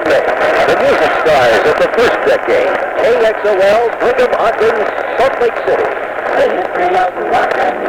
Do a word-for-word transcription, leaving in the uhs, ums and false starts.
May, the music stars of the first decade, K X O L, Brigham, Ogden, Salt Lake City.